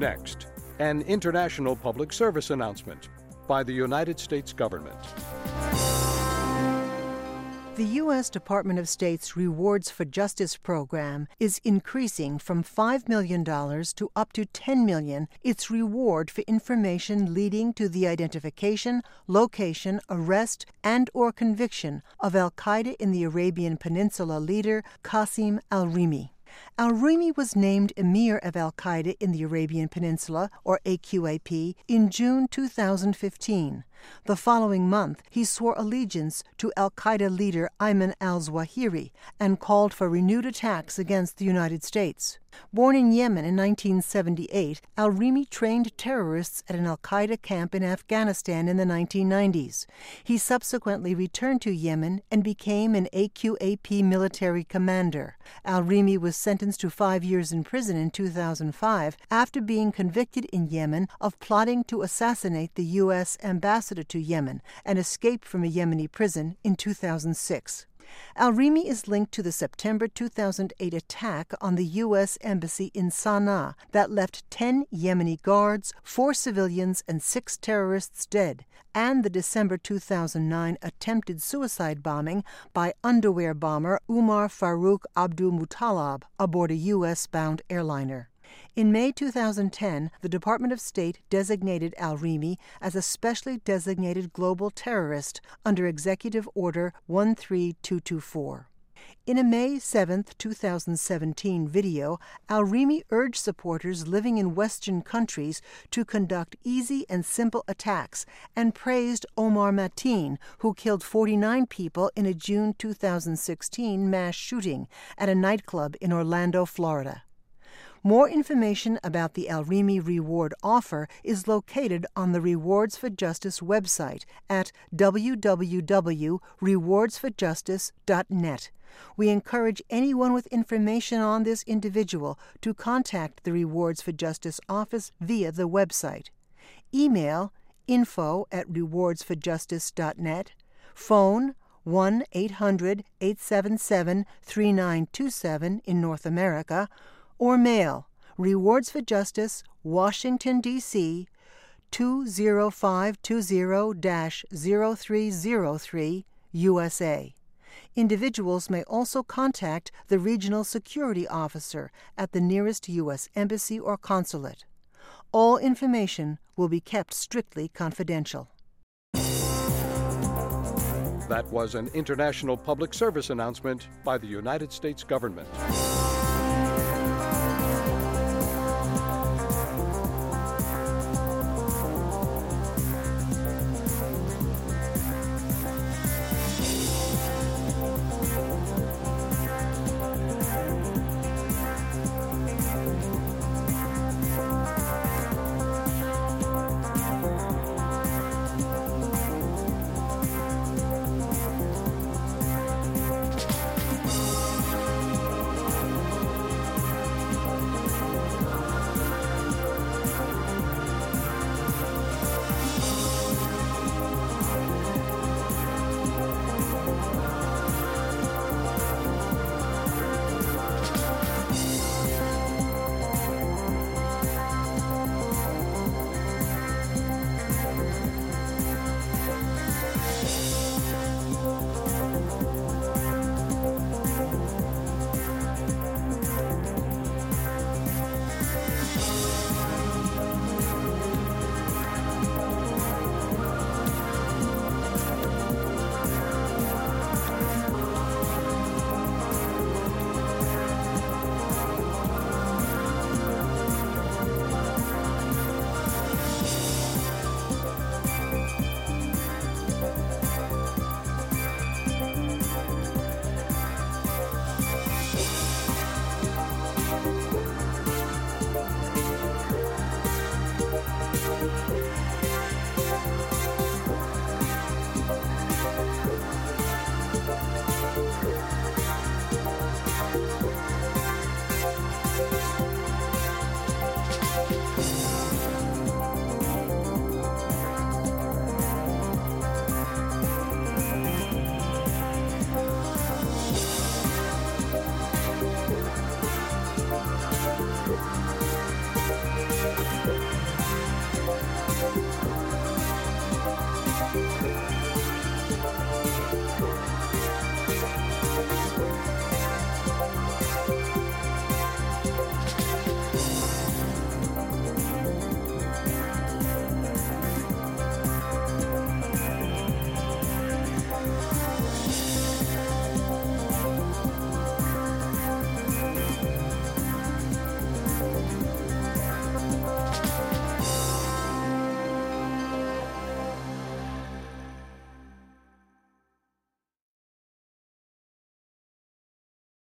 Next, an international public service announcement by the United States government. The U.S. Department of State's Rewards for Justice program is increasing from $5 million to up to $10 million its reward for information leading to the identification, location, arrest, and/or conviction of al-Qaeda in the Arabian Peninsula leader Qasim al-Rimi. Al-Rimi was named Emir of al-Qaeda in the Arabian Peninsula, or AQAP, in June 2015. The following month, he swore allegiance to al-Qaeda leader Ayman al-Zawahiri and called for renewed attacks against the United States. Born in Yemen in 1978, al-Rimi trained terrorists at an al-Qaeda camp in Afghanistan in the 1990s. He subsequently returned to Yemen and became an AQAP military commander. Al-Rimi was sentenced to 5 years in prison in 2005 after being convicted in Yemen of plotting to assassinate the U.S. ambassador to Yemen and escape from a Yemeni prison in 2006. Al-Rimi is linked to the September 2008 attack on the U.S. Embassy in Sana'a that left 10 Yemeni guards, 4 civilians, and 6 terrorists dead, and the December 2009 attempted suicide bombing by underwear bomber Umar Farouk Abdul Muttalab aboard a U.S.-bound airliner. In May 2010, the Department of State designated al-Rimi as a specially designated global terrorist under Executive Order 13224. In a May 7, 2017 video, al-Rimi urged supporters living in Western countries to conduct easy and simple attacks and praised Omar Mateen, who killed 49 people in a June 2016 mass shooting at a nightclub in Orlando, Florida. More information about the al-Rimi reward offer is located on the Rewards for Justice website at www.rewardsforjustice.net. We encourage anyone with information on this individual to contact the Rewards for Justice office via the website. Email info@rewardsforjustice.net, phone 1-800-877-3927 in North America, or mail Rewards for Justice, Washington, D.C., 20520-0303, USA. Individuals may also contact the Regional Security Officer at the nearest U.S. Embassy or Consulate. All information will be kept strictly confidential. That was an international public service announcement by the United States government.